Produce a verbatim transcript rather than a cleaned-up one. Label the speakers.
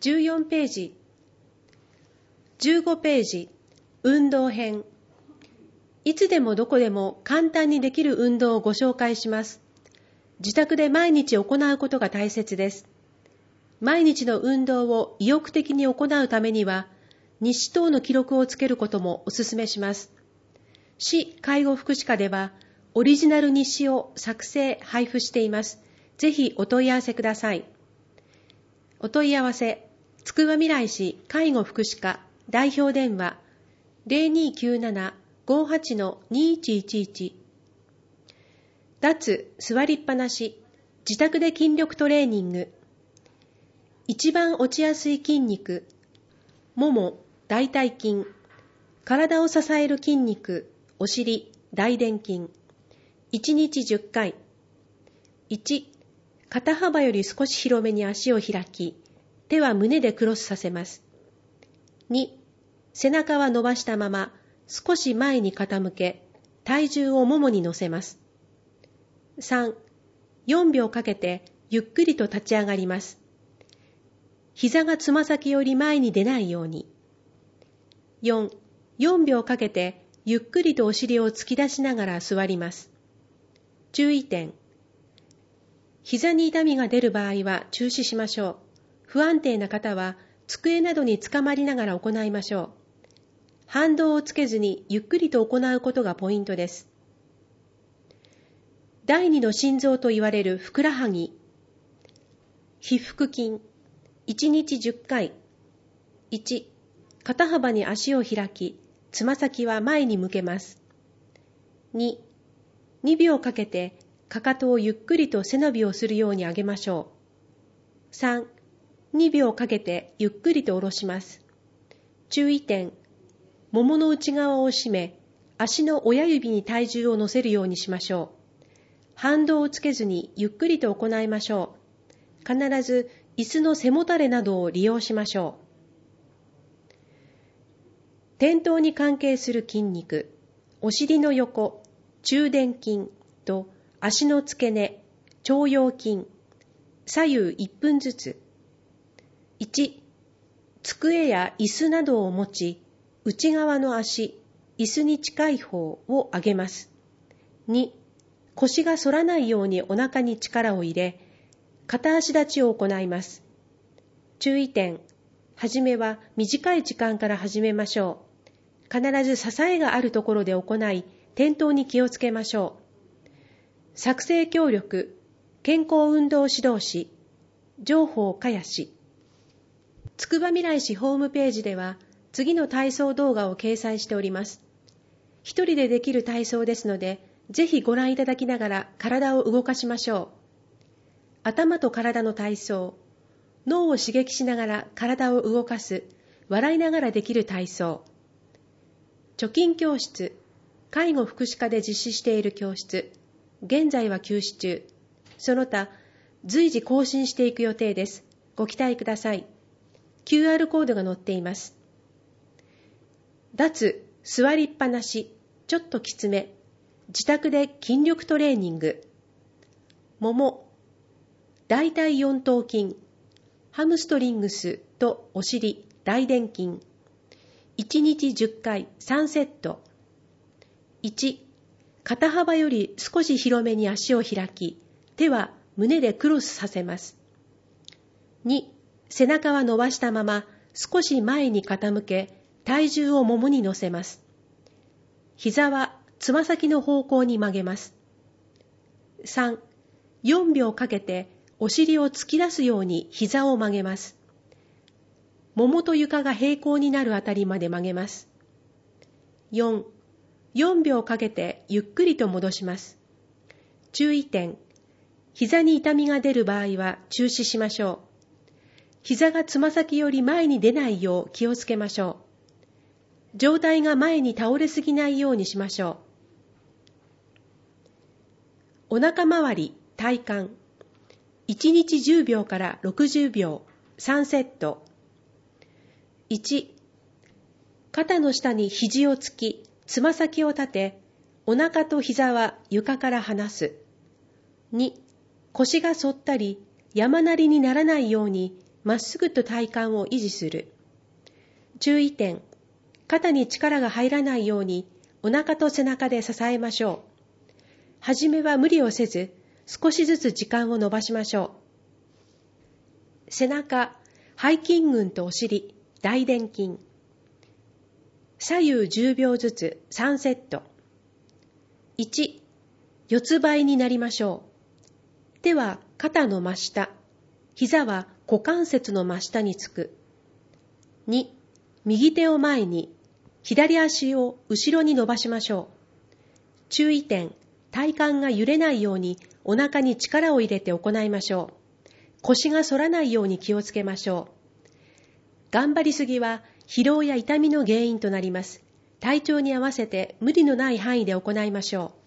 Speaker 1: じゅうよんページ、じゅうごページ、運動編。いつでもどこでも簡単にできる運動をご紹介します。自宅で毎日行うことが大切です。毎日の運動を意欲的に行うためには、日誌等の記録をつけることもお勧めします。市介護福祉課では、オリジナル日誌を作成・配布しています。ぜひお問い合わせください。お問い合わせ、つくばみらい市介護福祉課代表電話 ゼロにーきゅうなな ごーはち にーいちいちいち。脱座りっぱなし、自宅で筋力トレーニング。一番落ちやすい筋肉、もも、大腿筋、体を支える筋肉、お尻、大臀筋。いちにちじゅっかい。いち、肩幅より少し広めに足を開き、手は胸でクロスさせます。に、背中は伸ばしたまま、少し前に傾け、体重をももに乗せます。さん、よんびょうかけてゆっくりと立ち上がります。膝がつま先より前に出ないように。よん、よんびょうかけてゆっくりとお尻を突き出しながら座ります。注意点。膝に痛みが出る場合は中止しましょう。不安定な方は机などにつかまりながら行いましょう。反動をつけずにゆっくりと行うことがポイントです。第二の心臓と言われるふくらはぎ。腓腹筋。いちにちじゅっかい。いち、肩幅に足を開き、つま先は前に向けます。に、にびょうかけてかかとをゆっくりと背伸びをするように上げましょう。さん、にびょうかけてゆっくりと下ろします。注意点。ももの内側を締め、足の親指に体重を乗せるようにしましょう。反動をつけずにゆっくりと行いましょう。必ず椅子の背もたれなどを利用しましょう。転倒に関係する筋肉、お尻の横、中殿筋と足の付け根、腸腰筋、左右いっぷんずつ。いち、机や椅子などを持ち、内側の足、椅子に近い方を上げます。に、腰が反らないようにお腹に力を入れ、片足立ちを行います。注意点。はじめは短い時間から始めましょう。必ず支えがあるところで行い、転倒に気をつけましょう。作成協力、健康運動指導士、情報かやし。つくばみらい市ホームページでは、次の体操動画を掲載しております。一人でできる体操ですので、ぜひご覧いただきながら体を動かしましょう。頭と体の体操、脳を刺激しながら体を動かす、笑いながらできる体操。貯金教室、介護福祉課で実施している教室、現在は休止中。その他、随時更新していく予定です。ご期待ください。キューアール コードが載っています。脱座りっぱなし、ちょっときつめ。自宅で筋力トレーニング。もも、大腿四頭筋、ハムストリングスとお尻、大臀筋。いちにちじゅっかいさんセット。いち、肩幅より少し広めに足を開き、手は胸でクロスさせます。に、背中は伸ばしたまま少し前に傾け、体重をももに乗せます。膝はつま先の方向に曲げます。さん、よんびょうかけてお尻を突き出すように膝を曲げます。ももと床が平行になるあたりまで曲げます。よん、よんびょうかけてゆっくりと戻します。注意点。膝に痛みが出る場合は中止しましょう。膝がつま先より前に出ないよう気をつけましょう。上体が前に倒れすぎないようにしましょう。お腹周り、体幹。いちにちじゅうびょうからろくじゅうびょう、さんセット。いち、肩の下に肘をつき、つま先を立て、お腹と膝は床から離す。に、腰が反ったり、山なりにならないように、 まっすぐと体幹を維持する。注意点、肩に力が入らないようにお腹と背中で支えましょう。はじめは無理をせず、少しずつ時間を延ばしましょう。背中、背筋群とお尻、大臀筋。左右じゅうびょうずつさんセット。いち、四つ倍になりましょう。手は肩の真下、膝は股関節の真下につく。に、右手を前に、左足を後ろに伸ばしましょう。注意点、体幹が揺れないようにお腹に力を入れて行いましょう。腰が反らないように気をつけましょう。頑張りすぎは疲労や痛みの原因となります。体調に合わせて無理のない範囲で行いましょう。